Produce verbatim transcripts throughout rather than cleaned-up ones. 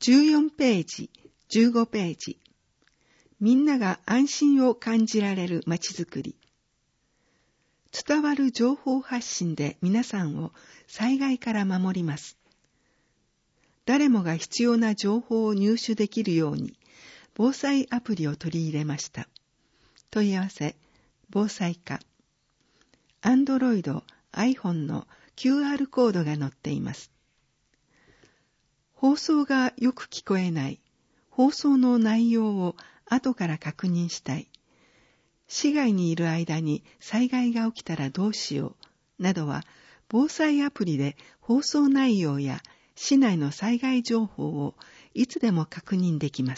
じゅうよんページ、じゅうごページ。みんなが安心を感じられるまちづくり。伝わる情報発信で皆さんを災害から守ります。誰もが必要な情報を入手できるように、防災アプリを取り入れました。問い合わせ、防災課。Android、iPhone の キューアール コードが載っています。放送がよく聞こえない、放送の内容を後から確認したい、市外にいる間に災害が起きたらどうしよう、などは防災アプリで放送内容や市内の災害情報をいつでも確認できます。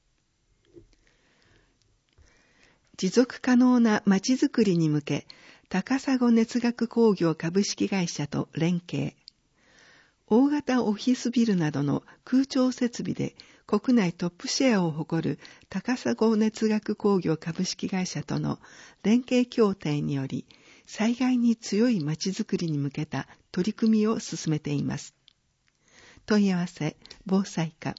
持続可能なまちづくりに向け、高砂熱学工業株式会社と連携。大型オフィスビルなどの空調設備で国内トップシェアを誇る高砂熱学工業株式会社との連携協定により、災害に強いまちづくりに向けた取り組みを進めています。問い合わせ、防災課。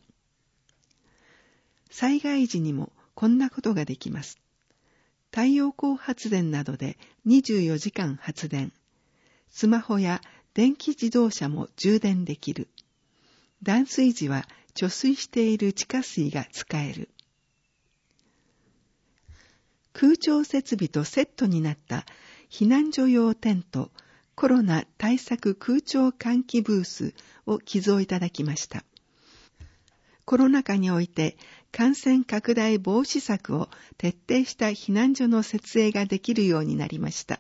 災害時にもこんなことができます。太陽光発電などでにじゅうよじかん発電。スマホや電気自動車も充電できる。断水時は貯水している地下水が使える。空調設備とセットになった避難所用テント、コロナ対策空調換気ブースを寄贈いただきました。コロナ禍において感染拡大防止策を徹底した避難所の設営ができるようになりました。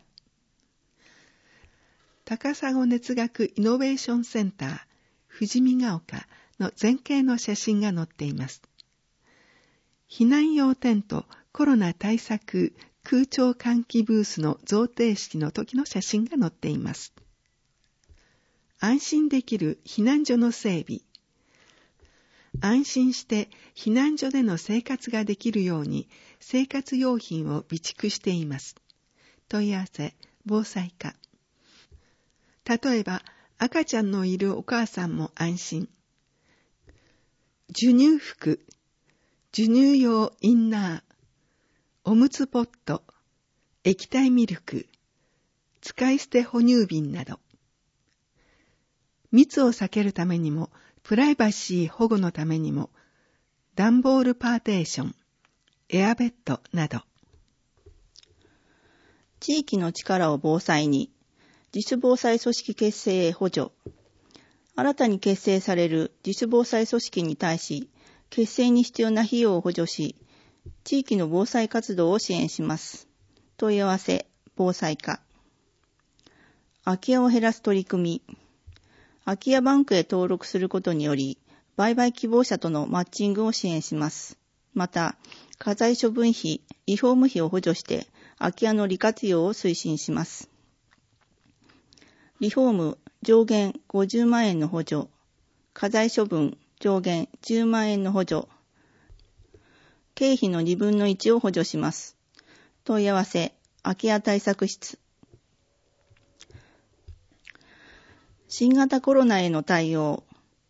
高砂熱学イノベーションセンター富士見ヶ丘の全景の写真が載っています。避難用テントコロナ対策空調換気ブースの贈呈式の時の写真が載っています。安心できる避難所の整備。安心して避難所での生活ができるように生活用品を備蓄しています。問い合わせ、防災課。例えば、赤ちゃんのいるお母さんも安心。授乳服、授乳用インナー、おむつポット、液体ミルク、使い捨て哺乳瓶など。密を避けるためにも、プライバシー保護のためにも、段ボールパーテーション、エアベッドなど。 地域の力を防災に、自主防災組織結成へ補助。新たに結成される自主防災組織に対し、結成に必要な費用を補助し、地域の防災活動を支援します。問い合わせ、防災課。空き家を減らす取り組み。空き家バンクへ登録することにより、売買希望者とのマッチングを支援します。また、家財処分費、リフォーム費を補助して、空き家の利活用を推進します。リフォーム上限ごじゅうまんえんの補助、家財処分上限じゅうまんえんの補助、経費のにぶんのいちを補助します。問い合わせ、空き家対策室。新型コロナへの対応。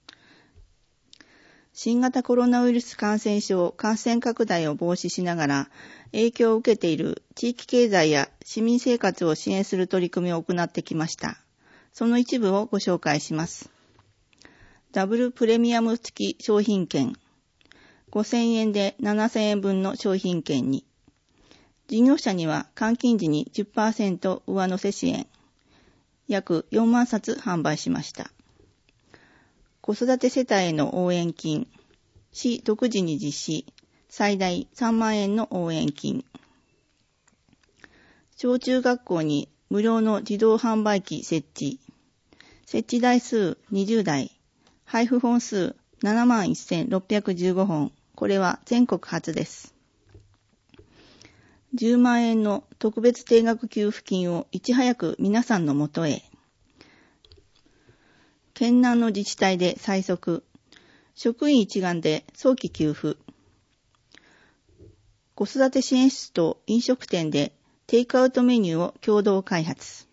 新型コロナウイルス感染症感染拡大を防止しながら影響を受けている地域経済や市民生活を支援する取り組みを行ってきました。その一部をご紹介します。ダブルプレミアム付き商品券。ごせんえんでななせんえんぶんの商品券に。事業者には換金時に じゅっパーセント 上乗せ支援。約よんまんさつ販売しました。子育て世帯への応援金。市独自に実施。最大さんまんえんの応援金。小中学校に無料の自動販売機設置。設置台数にじゅうだい。配布本数ななまんせんろっぴゃくじゅうごほん。これは全国初です。じゅうまんえんの特別定額給付金をいち早く皆さんのもとへ。県南の自治体で最速。職員一丸で早期給付。子育て支援室と飲食店でテイクアウトメニューを共同開発。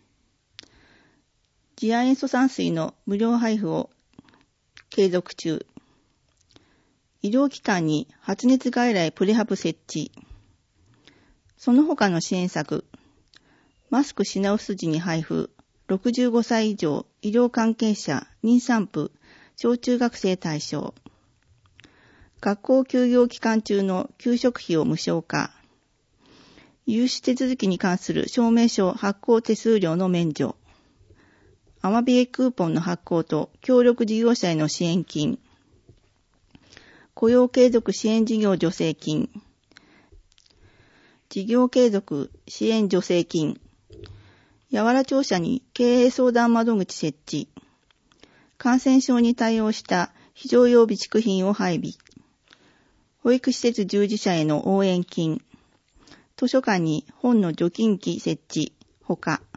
次亜塩素酸水の無料配布を継続中。 医療機関に発熱外来プレハブ設置。その他の支援策、マスク品薄時に配布、ろくじゅうごさい以上、医療関係者、妊産婦、小中学生対象。学校休業期間中の給食費を無償化。融資手続きに関する証明書発行手数料の免除。アマビエクーポンの発行と協力事業者への支援金。雇用継続支援事業助成金。事業継続支援助成金。八原庁舎に経営相談窓口設置。感染症に対応した非常用備蓄品を配備。保育施設従事者への応援金。図書館に本の除菌機設置、ほか。